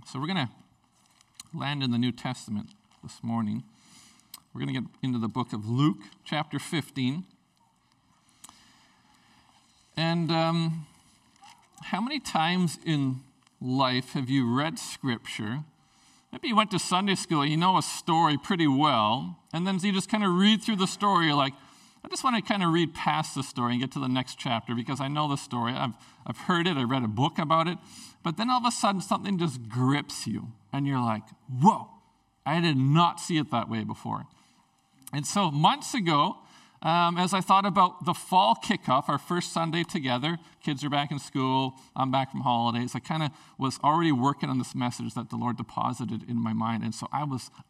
So we're going to land in the New Testament this morning. We're going to get into the book of Luke, chapter 15. And how many times in life have you read Scripture? Maybe you went to Sunday school, you know a story pretty well, and then you just kind of read through the story, you're like, I just want to kind of read past the story and get to the next chapter because I know the story. I've heard it. I read a book about it. But then all of a sudden, something just grips you. And you're like, whoa, I did not see it that way before. And so months ago, as I thought about the fall kickoff, our first Sunday together, kids are back in school, I'm back from holidays, I kind of was already working on this message that the Lord deposited in my mind. And so I've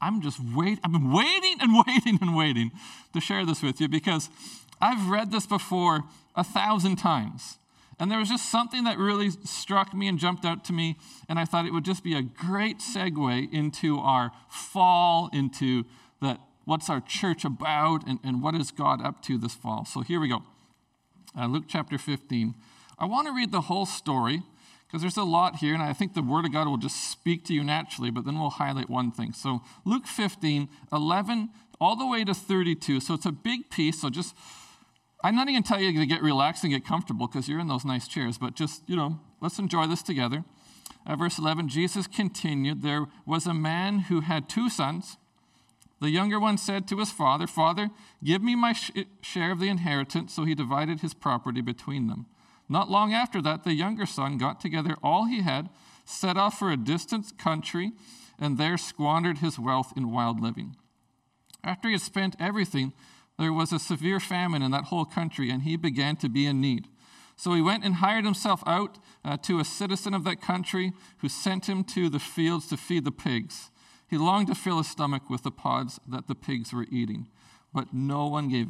been waiting and waiting and waiting to share this with you because I've read this before 1,000 times. And there was just something that really struck me and jumped out to me, and I thought it would just be a great segue into our fall, into what's our church about, and what is God up to this fall. So here we go. Luke chapter 15. I want to read the whole story because there's a lot here, and I think the Word of God will just speak to you naturally, but then we'll highlight one thing. So Luke 15, 11, all the way to 32. So it's a big piece, so just, I'm not even going to tell you to get relaxed and get comfortable because you're in those nice chairs, but just, let's enjoy this together. Verse 11, Jesus continued, there was a man who had 2 sons. The younger one said to his father, Father, give me my share of the inheritance. So he divided his property between them. Not long after that, the younger son got together all he had, set off for a distant country, and there squandered his wealth in wild living. After he had spent everything, there was a severe famine in that whole country, and he began to be in need. So he went and hired himself out to a citizen of that country who sent him to the fields to feed the pigs. He longed to fill his stomach with the pods that the pigs were eating, but no one gave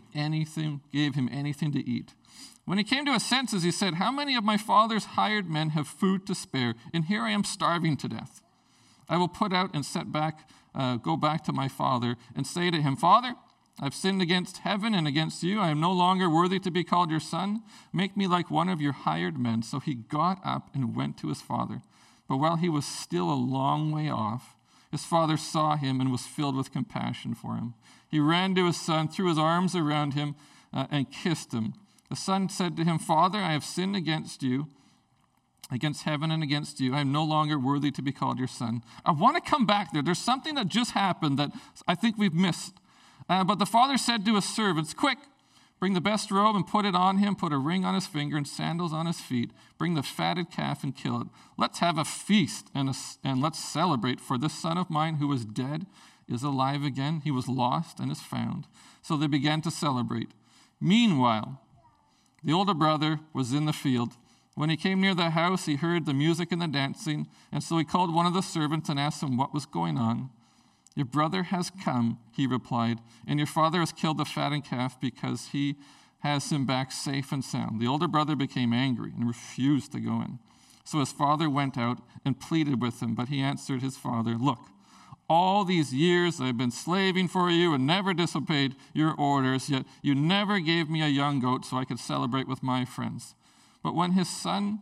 him anything to eat. When he came to his senses, he said, How many of my father's hired men have food to spare, and here I am starving to death? I will put out and go back to my father and say to him, Father, I've sinned against heaven and against you. I am no longer worthy to be called your son. Make me like one of your hired men. So he got up and went to his father. But while he was still a long way off, his father saw him and was filled with compassion for him. He ran to his son, threw his arms around him, and kissed him. The son said to him, Father, I have sinned against you, against heaven and against you. I am no longer worthy to be called your son. I want to come back there. There's something that just happened that I think we've missed. But the father said to his servants, Quick, bring the best robe and put it on him, put a ring on his finger and sandals on his feet. Bring the fatted calf and kill it. Let's have a feast and let's celebrate, for this son of mine who was dead is alive again. He was lost and is found. So they began to celebrate. Meanwhile, the older brother was in the field. When he came near the house, he heard the music and the dancing, and so he called one of the servants and asked him what was going on. Your brother has come, he replied, and your father has killed the fattened calf because he has him back safe and sound. The older brother became angry and refused to go in. So his father went out and pleaded with him, but he answered his father, Look, all these years I've been slaving for you and never disobeyed your orders, yet you never gave me a young goat so I could celebrate with my friends. But when this son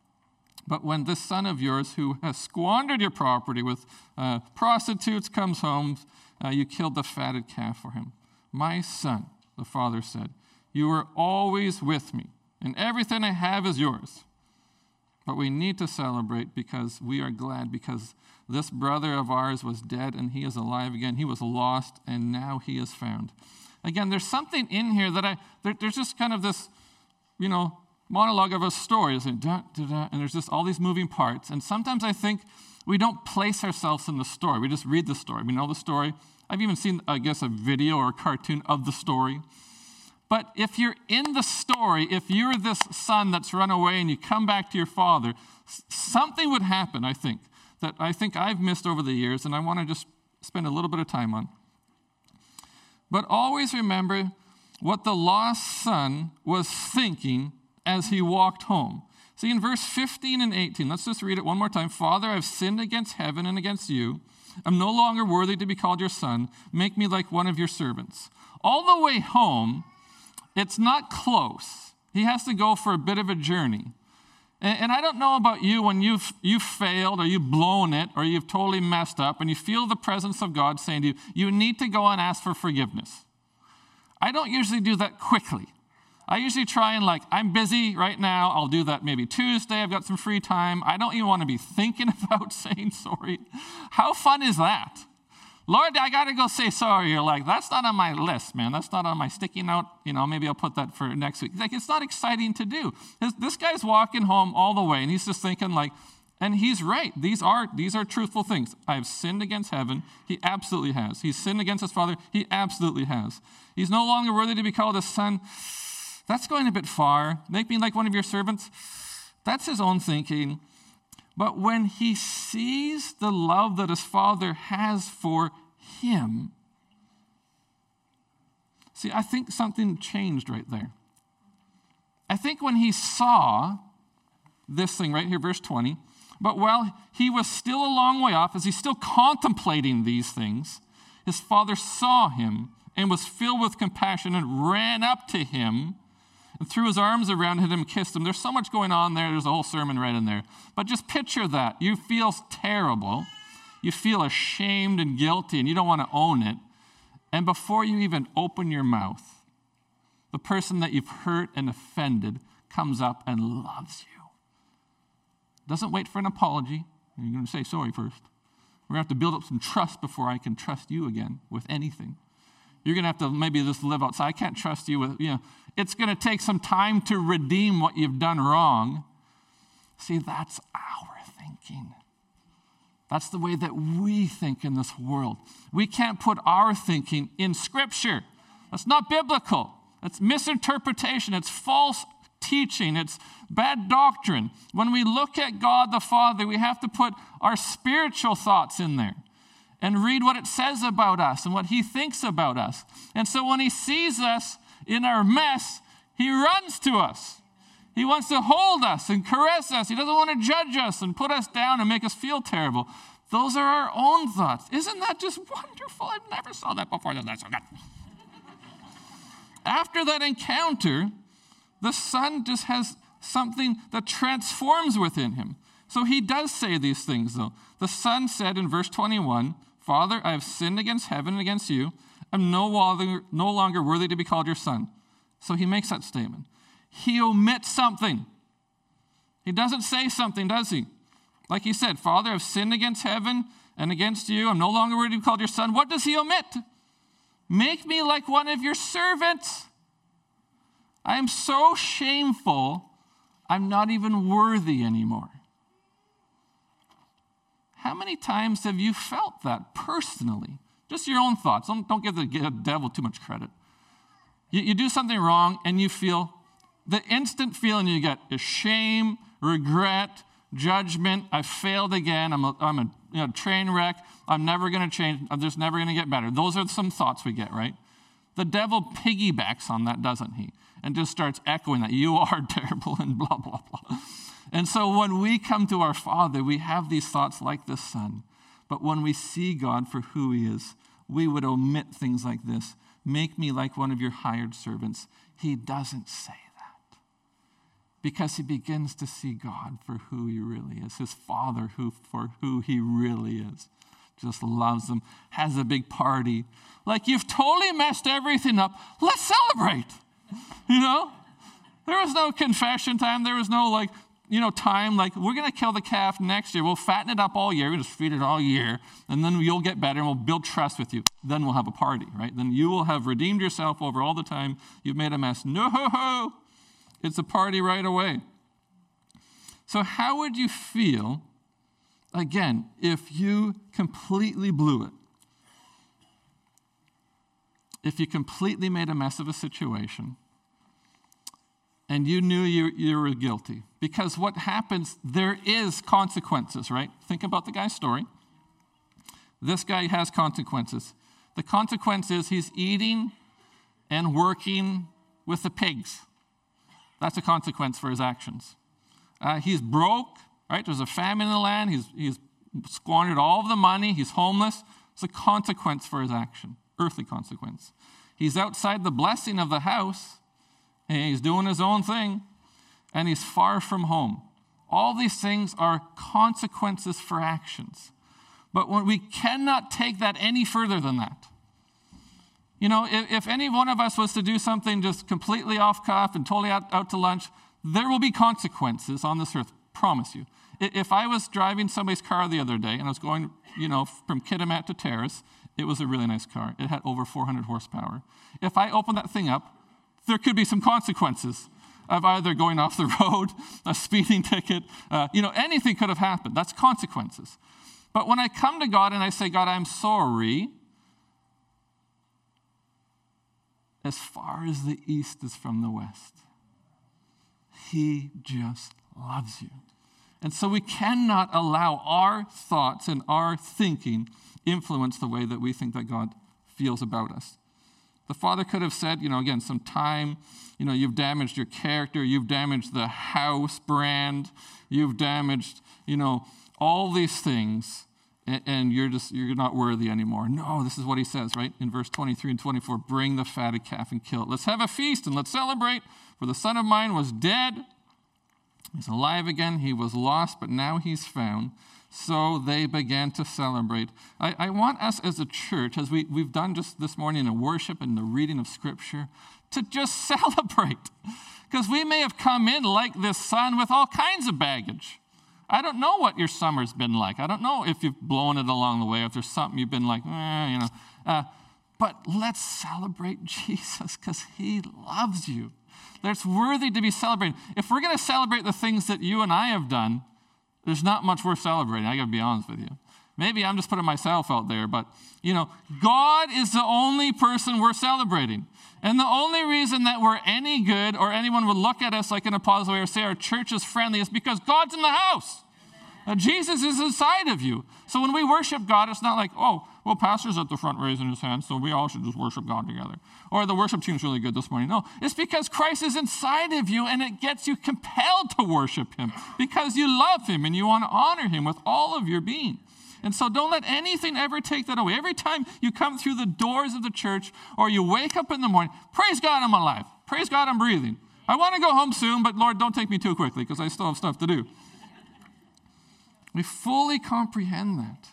of yours who has squandered your property with prostitutes comes home, you killed the fatted calf for him. My son, the father said, you are always with me, and everything I have is yours. But we need to celebrate because we are glad because this brother of ours was dead and he is alive again. He was lost and now he is found. Again, there's something in here that there's just kind of this, monologue of a story, and there's just all these moving parts. And sometimes I think we don't place ourselves in the story. We just read the story. We know the story. I've even seen, a video or a cartoon of the story. But if you're in the story, if you're this son that's run away and you come back to your father, something would happen, I think, that I think I've missed over the years, and I want to just spend a little bit of time on. But always remember what the lost son was thinking as he walked home. See, in verse 15 and 18, let's just read it one more time. Father, I've sinned against heaven and against you. I'm no longer worthy to be called your son. Make me like one of your servants. All the way home, it's not close. He has to go for a bit of a journey. And I don't know about you when you've failed or you've blown it or you've totally messed up and you feel the presence of God saying to you, you need to go and ask for forgiveness. I don't usually do that quickly. I usually try and I'm busy right now. I'll do that maybe Tuesday. I've got some free time. I don't even want to be thinking about saying sorry. How fun is that? Lord, I got to go say sorry. You're like, that's not on my list, man. That's not on my sticky note. Maybe I'll put that for next week. It's not exciting to do. This guy's walking home all the way, and he's just thinking and he's right. These are truthful things. I have sinned against heaven. He absolutely has. He's sinned against his father. He absolutely has. He's no longer worthy to be called a son. That's going a bit far. Make me like one of your servants. That's his own thinking. But when he sees the love that his father has for him, see, I think something changed right there. I think when he saw this thing right here, verse 20, but while he was still a long way off, as he's still contemplating these things, his father saw him and was filled with compassion and ran up to him and threw his arms around him and kissed him. There's so much going on there. There's a whole sermon right in there. But just picture that. You feel terrible. You feel ashamed and guilty, and you don't want to own it. And before you even open your mouth, the person that you've hurt and offended comes up and loves you. Doesn't wait for an apology. You're going to say sorry first. We're going to have to build up some trust before I can trust you again with anything. You're going to have to maybe just live outside. I can't trust you with, it's going to take some time to redeem what you've done wrong. See, that's our thinking. That's the way that we think in this world. We can't put our thinking in Scripture. That's not biblical. It's misinterpretation. It's false teaching. It's bad doctrine. When we look at God the Father, we have to put our spiritual thoughts in there and read what it says about us and what he thinks about us. And so when he sees us in our mess, he runs to us. He wants to hold us and caress us. He doesn't want to judge us and put us down and make us feel terrible. Those are our own thoughts. Isn't that just wonderful? I've never saw that before. That's so good. After that encounter, the son just has something that transforms within him. So he does say these things, though. The son said in verse 21, Father, I have sinned against heaven and against you. I'm no longer worthy to be called your son. So he makes that statement. He omits something. He doesn't say something, does he? Like he said, Father, I've sinned against heaven and against you. I'm no longer worthy to be called your son. What does he omit? Make me like one of your servants. I am so shameful, I'm not even worthy anymore. How many times have you felt that personally? Just your own thoughts. Don't give the devil too much credit. You do something wrong and you feel, the instant feeling you get is shame, regret, judgment. I failed again. I'm a train wreck. I'm never going to change. I'm just never going to get better. Those are some thoughts we get, right? The devil piggybacks on that, doesn't he? And just starts echoing that you are terrible and blah, blah, blah. And so when we come to our Father, we have these thoughts like the Son. But when we see God for who he is, we would omit things like this. Make me like one of your hired servants. He doesn't say that because he begins to see God for who he really is, his Father for who he really is. Just loves them, has a big party. Like, you've totally messed everything up. Let's celebrate. There was no confession time. There was no time we're going to kill the calf next year. We'll fatten it up all year. We'll just feed it all year. And then you'll get better and we'll build trust with you. Then we'll have a party, right? Then you will have redeemed yourself over all the time you've made a mess. No, it's a party right away. So how would you feel, again, if you completely blew it? If you completely made a mess of a situation and you knew you were guilty? Because what happens, there is consequences, right? Think about the guy's story. This guy has consequences. The consequence is he's eating and working with the pigs. That's a consequence for his actions. He's broke, right? There's a famine in the land. He's squandered all of the money. He's homeless. It's a consequence for his action, earthly consequence. He's outside the blessing of the house, and he's doing his own thing, and he's far from home. All these things are consequences for actions. But when we cannot take that any further than that. You know, if any one of us was to do something just completely off cuff and totally out to lunch, there will be consequences on this earth, promise you. If I was driving somebody's car the other day and I was going, you know, from Kitimat to Terrace, it was a really nice car. It had over 400 horsepower. If I opened that thing up, there could be some consequences of either going off the road, a speeding ticket, anything could have happened. That's consequences. But when I come to God and I say, God, I'm sorry, as far as the east is from the west, he just loves you. And so we cannot allow our thoughts and our thinking influence the way that we think that God feels about us. The Father could have said, again, some time, you've damaged your character, you've damaged the house brand, you've damaged, all these things, and you're not worthy anymore. No, this is what he says, right? In verse 23 and 24, bring the fatted calf and kill it. Let's have a feast and let's celebrate, for the son of mine was dead. He's alive again. He was lost, but now he's found. So they began to celebrate. I want us as a church, as we've done just this morning in worship and the reading of Scripture, to just celebrate. Because we may have come in like this son with all kinds of baggage. I don't know what your summer's been like. I don't know if you've blown it along the way, if there's something you've been like, but let's celebrate Jesus because he loves you. That's worthy to be celebrated. If we're going to celebrate the things that you and I have done, there's not much worth celebrating. I got to be honest with you. Maybe I'm just putting myself out there, but, God is the only person we're celebrating. And the only reason that we're any good or anyone would look at us like in a positive way or say our church is friendly is because God's in the house. Jesus is inside of you. So when we worship God, it's not like, pastor's at the front raising his hand, so we all should just worship God together. Or the worship team's really good this morning. No, it's because Christ is inside of you and it gets you compelled to worship him because you love him and you want to honor him with all of your being. And so don't let anything ever take that away. Every time you come through the doors of the church or you wake up in the morning, praise God I'm alive. Praise God I'm breathing. I want to go home soon, but Lord, don't take me too quickly because I still have stuff to do. We fully comprehend that.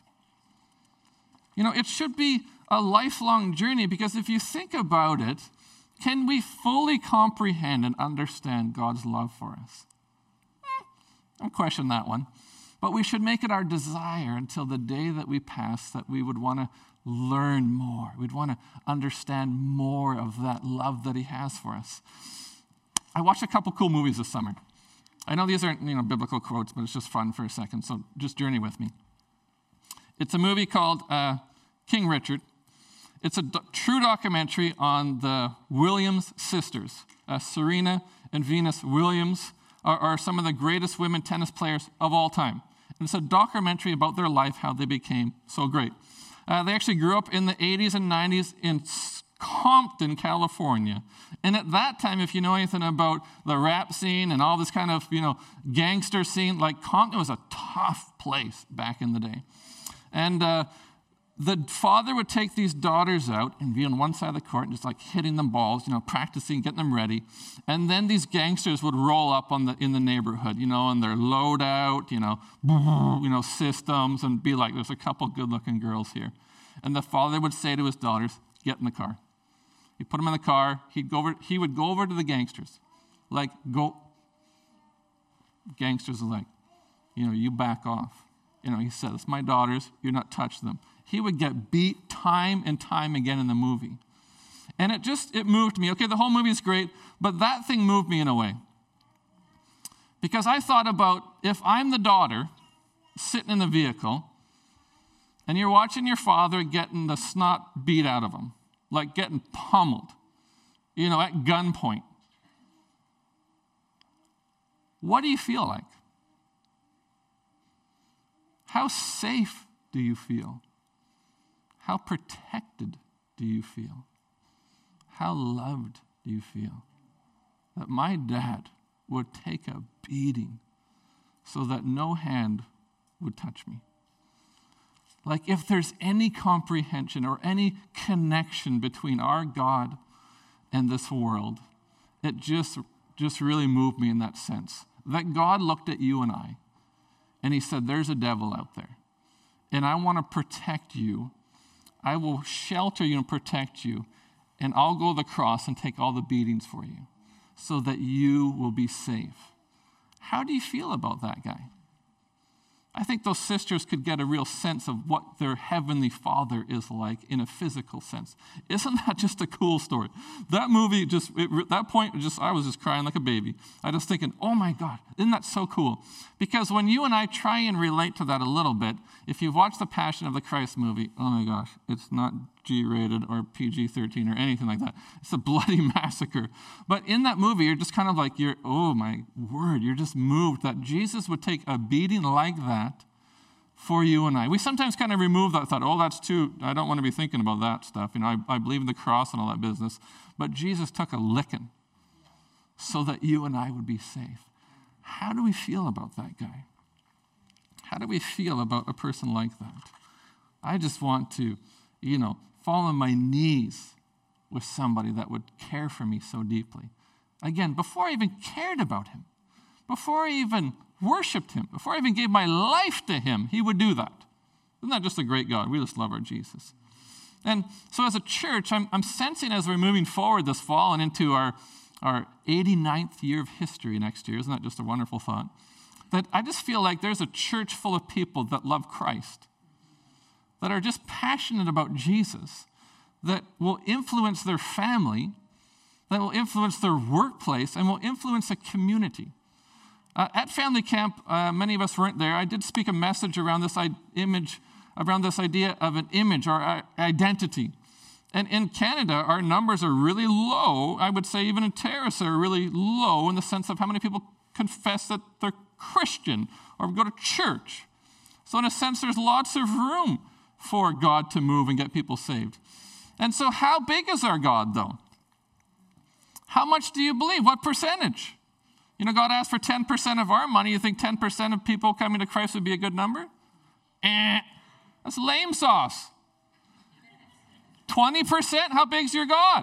It should be a lifelong journey because if you think about it, can we fully comprehend and understand God's love for us? Don't question that one. But we should make it our desire until the day that we pass that we would want to learn more. We'd want to understand more of that love that he has for us. I watched a couple cool movies this summer. I know these aren't, biblical quotes, but it's just fun for a second, so just journey with me. It's a movie called King Richard. It's a true documentary on the Williams sisters. Serena and Venus Williams are some of the greatest women tennis players of all time. And it's a documentary about their life, how they became so great. They actually grew up in the 80s and 90s in Compton, California. And at that time, if you know anything about the rap scene and all this kind of, gangster scene, like Compton was a tough place back in the day. And the father would take these daughters out and be on one side of the court and just like hitting them balls, practicing, getting them ready. And then these gangsters would roll up in the neighborhood, and their loadout, systems, and be like, there's a couple good-looking girls here. And the father would say to his daughters, get in the car. He'd put them in the car. He would go over to the gangsters. Like, go. Gangsters are like, you back off. He said, it's my daughters. You're not touching them. He would get beat time and time again in the movie. And it moved me. Okay, the whole movie is great, but that thing moved me in a way. Because I thought about if I'm the daughter sitting in the vehicle and you're watching your father getting the snot beat out of him, like getting pummeled, at gunpoint. What do you feel like? How safe do you feel? How protected do you feel? How loved do you feel? That my dad would take a beating so that no hand would touch me. Like if there's any comprehension or any connection between our God and this world, it just really moved me in that sense. that God looked at you and I, and he said, there's a devil out there, and I want to protect you. I will shelter you and protect you, and I'll go to the cross and take all the beatings for you so that you will be safe. How do you feel about that guy? I think those sisters could get a real sense of what their heavenly Father is like in a physical sense. Isn't that just a cool story? That movie I was just crying like a baby. I was thinking, oh my God, isn't that so cool? Because when you and I try and relate to that a little bit, if you've watched the Passion of the Christ movie, oh my gosh, it's not G-rated or PG-13 or anything like that. It's a bloody massacre. But in that movie, you're just kind of like, oh my word, you're just moved that Jesus would take a beating like that for you and I. We sometimes kind of remove that thought, that's too, I don't want to be thinking about that stuff. I believe in the cross and all that business. But Jesus took a licking so that you and I would be safe. How do we feel about that guy? How do we feel about a person like that? I just want to, fall on my knees with somebody that would care for me so deeply. Again, before I even cared about him, before I even worshiped him, before I even gave my life to him, he would do that. Isn't that just a great God? We just love our Jesus. And so as a church, I'm sensing as we're moving forward this fall and into our 89th year of history next year, isn't that just a wonderful thought? That I just feel like there's a church full of people that love Christ, that are just passionate about Jesus, that will influence their family, that will influence their workplace, and will influence a community. At family camp, many of us weren't there. I did speak a message around this idea of an image or identity. And in Canada, our numbers are really low. I would say even in Terrace are really low in the sense of how many people confess that they're Christian or go to church. So in a sense, there's lots of room for God to move and get people saved. And so how big is our God, though? How much do you believe? What percentage? God asked for 10% of our money. You think 10% of people coming to Christ would be a good number? That's lame sauce. 20%? How big's your God?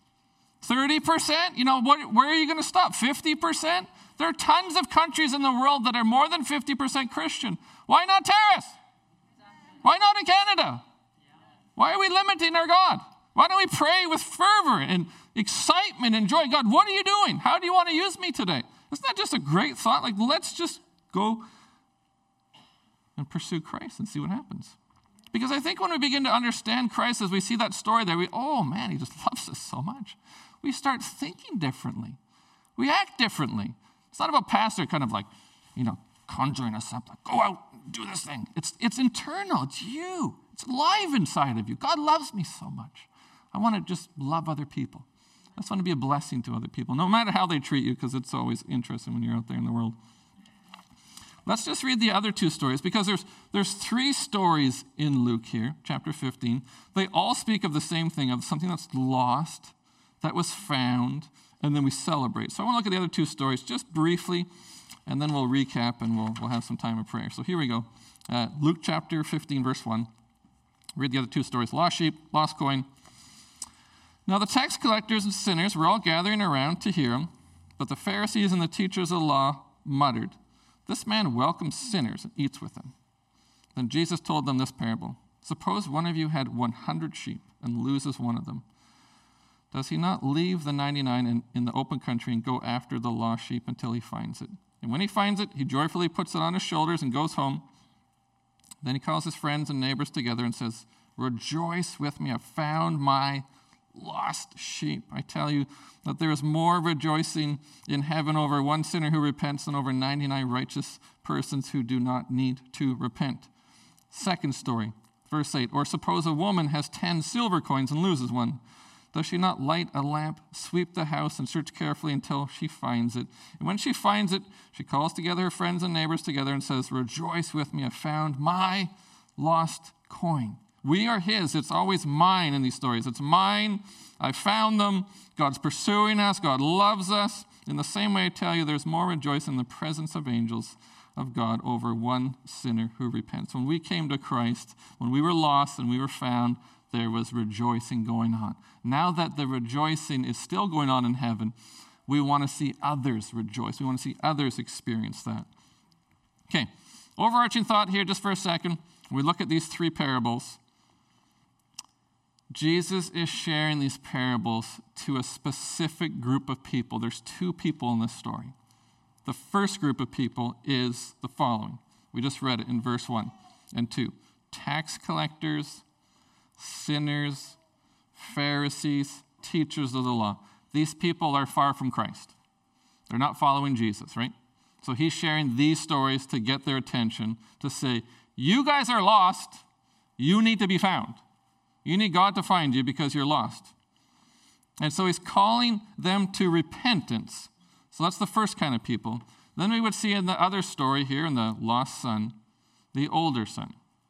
30%? Where are you going to stop? 50%? There are tons of countries in the world that are more than 50% Christian. Why not Terrace? Why not in Canada? Why are we limiting our God? Why don't we pray with fervor and excitement and joy? God, what are you doing? How do you want to use me today? Isn't that just a great thought? Let's just go and pursue Christ and see what happens. Because I think when we begin to understand Christ, as we see that story there, he just loves us so much. We start thinking differently. We act differently. It's not about pastor kind of conjuring us up, go out, do this thing. It's internal. It's you. It's alive inside of you. God loves me so much. I want to just love other people. I just want to be a blessing to other people, no matter how they treat you, because it's always interesting when you're out there in the world. Let's just read the other two stories, because there's three stories in Luke here, chapter 15. They all speak of the same thing, of something that's lost, that was found, and then we celebrate. So I want to look at the other two stories just briefly, and then we'll recap, and we'll have some time of prayer. So here we go. Luke chapter 15, verse 1. Read the other two stories. Lost sheep, lost coin. Now the tax collectors and sinners were all gathering around to hear him, but the Pharisees and the teachers of the law muttered, "This man welcomes sinners and eats with them." Then Jesus told them this parable. "Suppose one of you had 100 sheep and loses one of them. Does he not leave the 99 in the open country and go after the lost sheep until he finds it? And when he finds it, he joyfully puts it on his shoulders and goes home. Then he calls his friends and neighbors together and says, 'Rejoice with me, I've found my lost sheep.' I tell you that there is more rejoicing in heaven over one sinner who repents than over 99 righteous persons who do not need to repent." Second story, verse 8. "Or suppose a woman has 10 silver coins and loses one. Does she not light a lamp, sweep the house, and search carefully until she finds it? And when she finds it, she calls together her friends and neighbors together and says, 'Rejoice with me, I found my lost coin.'" We are his. It's always mine in these stories. It's mine. I found them. God's pursuing us. God loves us. In the same way, I tell you, there's more rejoicing in the presence of angels of God over one sinner who repents. When we came to Christ, when we were lost and we were found, there was rejoicing going on. Now that the rejoicing is still going on in heaven, We want to see others rejoice. We want to see others experience that. Okay, overarching thought here just for a second. We look at these 3 parables. Jesus is sharing these parables to a specific group of people. There's 2 people in this story. The first group of people is the following. We just read it in verse 1 and 2. Tax collectors, sinners, Pharisees, teachers of the law. These people are far from Christ. They're not following Jesus, right? So he's sharing these stories to get their attention, to say, you guys are lost. You need to be found. You need God to find you because you're lost. And so he's calling them to repentance. So that's the first kind of people. Then we would see in the other story here, in the lost son, the older son,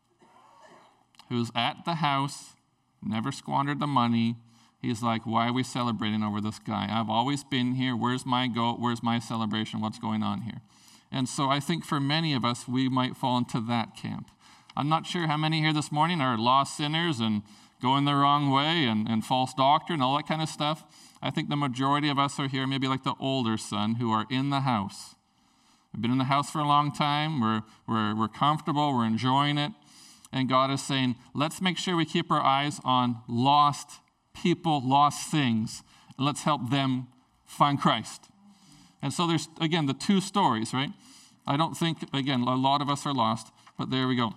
who's at the house, never squandered the money. He's like, why are we celebrating over this guy? I've always been here. Where's my goat? Where's my celebration? What's going on here? And so I think for many of us, we might fall into that camp. I'm not sure how many here this morning are lost sinners and going the wrong way and false doctrine, all that kind of stuff. I think the majority of us are here, maybe like the older son, who are in the house. We've been in the house for a long time. We're comfortable. We're enjoying it. And God is saying, let's make sure we keep our eyes on lost people, lost things. And let's help them find Christ. And so there's, again, the 2 stories, right? I don't think, again, a lot of us are lost, but there we go.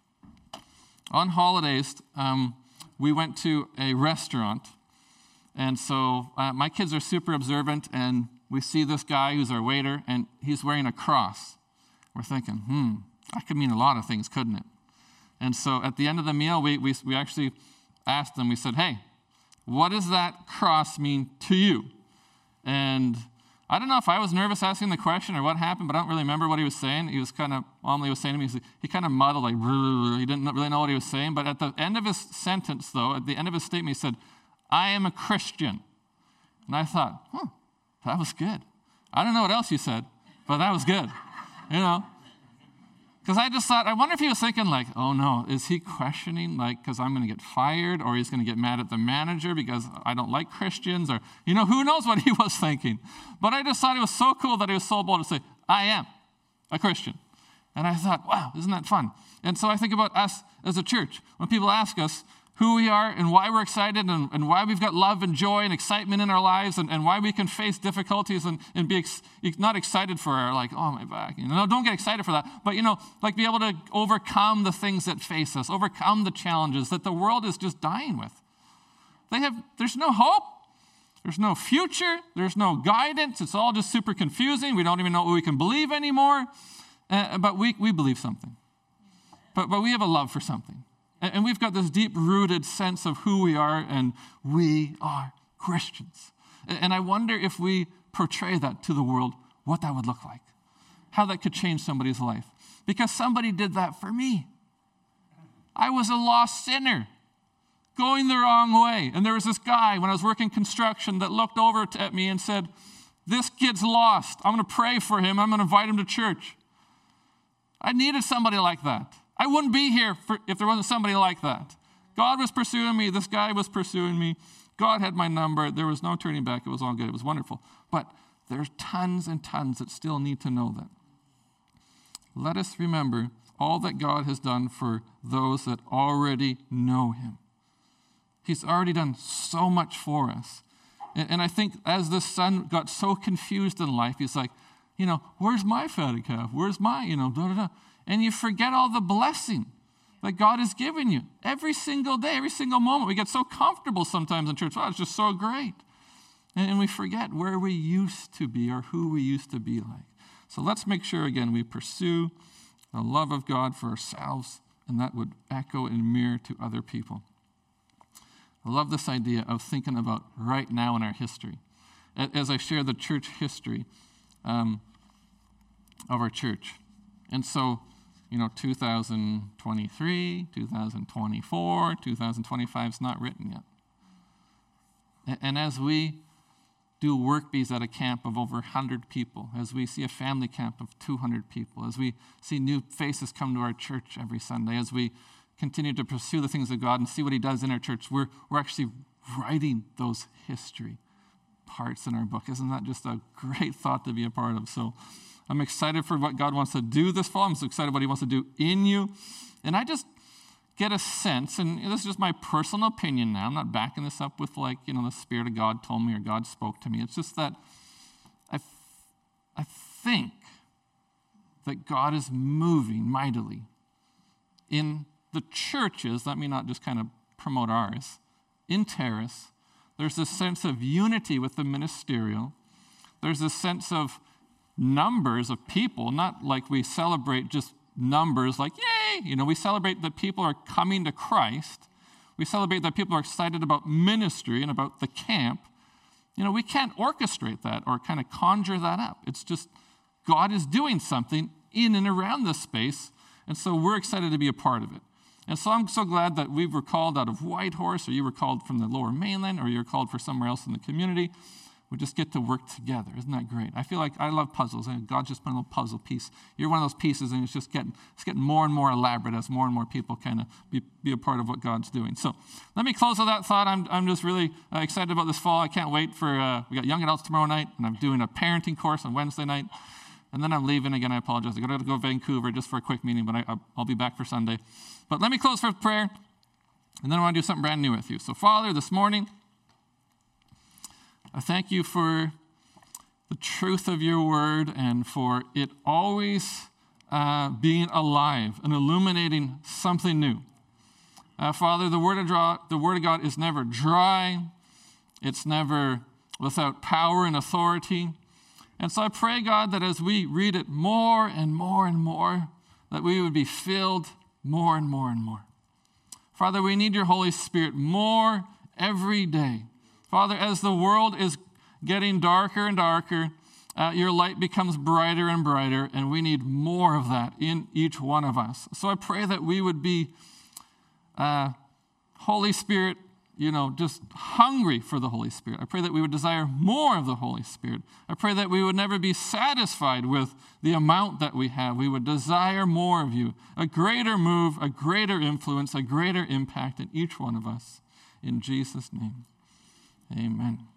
On holidays, we went to a restaurant. And so my kids are super observant, and we see this guy who's our waiter, and he's wearing a cross. We're thinking, that could mean a lot of things, couldn't it? And so at the end of the meal, we actually asked them, we said, hey, what does that cross mean to you? And I don't know if I was nervous asking the question or what happened, but I don't really remember what he was saying. He was kind of, Omni was saying to me, he kind of muddled, like, he didn't really know what he was saying. But at the end of his sentence, though, at the end of his statement, he said, I am a Christian. And I thought, that was good. I don't know what else he said, but that was good, you know. Because I just thought, I wonder if he was thinking like, oh no, is he questioning like, because I'm going to get fired, or he's going to get mad at the manager because I don't like Christians, or, you know, who knows what he was thinking. But I just thought it was so cool that he was so bold to say, I am a Christian. And I thought, wow, isn't that fun? And so I think about us as a church. When people ask us who we are and why we're excited and why we've got love and joy and excitement in our lives and why we can face difficulties and be not excited for our, like, oh, my back. You know, don't get excited for that. But, you know, like be able to overcome the things that face us, overcome the challenges that the world is just dying with. There's no hope. There's no future. There's no guidance. It's all just super confusing. We don't even know what we can believe anymore. But we believe something. But we have a love for something. And we've got this deep-rooted sense of who we are, and we are Christians. And I wonder if we portray that to the world, what that would look like, how that could change somebody's life. Because somebody did that for me. I was a lost sinner, going the wrong way. And there was this guy, when I was working construction, that looked over at me and said, this kid's lost. I'm going to pray for him. I'm going to invite him to church. I needed somebody like that. I wouldn't be here if there wasn't somebody like that. God was pursuing me. This guy was pursuing me. God had my number. There was no turning back. It was all good. It was wonderful. But there's tons and tons that still need to know that. Let us remember all that God has done for those that already know him. He's already done so much for us. And I think as the son got so confused in life, he's like, you know, where's my fatted calf? Where's my, you know, da-da-da. And you forget all the blessing that God has given you every single day, every single moment. We get so comfortable sometimes in church. Wow, it's just so great. And we forget where we used to be or who we used to be like. So let's make sure, again, we pursue the love of God for ourselves, and that would echo and mirror to other people. I love this idea of thinking about right now in our history. As I share the church history of our church. And so, you know, 2023, 2024, 2025 is not written yet. And as we do work bees at a camp of over 100 people, as we see a family camp of 200 people, as we see new faces come to our church every Sunday, as we continue to pursue the things of God and see what he does in our church, we're actually writing those history parts in our book. Isn't that just a great thought to be a part of? So I'm excited for what God wants to do this fall. I'm so excited what he wants to do in you. And I just get a sense, and this is just my personal opinion now. I'm not backing this up with the Spirit of God told me or God spoke to me. It's just that I think that God is moving mightily in the churches. Let me not just kind of promote ours. In Terrace, there's this sense of unity with the ministerial. There's this sense of numbers of people, not like we celebrate just numbers like, yay! We celebrate that people are coming to Christ. We celebrate that people are excited about ministry and about the camp. We can't orchestrate that or kind of conjure that up. It's just God is doing something in and around this space, and so we're excited to be a part of it. And so I'm so glad that we were called out of Whitehorse, or you were called from the Lower Mainland, or you're called for somewhere else in the community. We just get to work together. Isn't that great? I feel like I love puzzles, and God just put a little puzzle piece. You're one of those pieces, and it's getting more and more elaborate as more and more people kind of be a part of what God's doing. So let me close with that thought. I'm just really excited about this fall. I can't wait for, we got young adults tomorrow night, and I'm doing a parenting course on Wednesday night. And then I'm leaving again. I apologize. I got to go to Vancouver just for a quick meeting, but I'll be back for Sunday. But let me close with prayer, and then I want to do something brand new with you. So, Father, this morning, I thank you for the truth of your word and for it always being alive and illuminating something new. Father, the word of God is never dry. It's never without power and authority. And so I pray, God, that as we read it more and more and more, that we would be filled more and more and more. Father, we need your Holy Spirit more every day. Father, as the world is getting darker and darker, your light becomes brighter and brighter, and we need more of that in each one of us. So I pray that we would be Holy Spirit, just hungry for the Holy Spirit. I pray that we would desire more of the Holy Spirit. I pray that we would never be satisfied with the amount that we have. We would desire more of you, a greater move, a greater influence, a greater impact in each one of us. In Jesus' name, amen.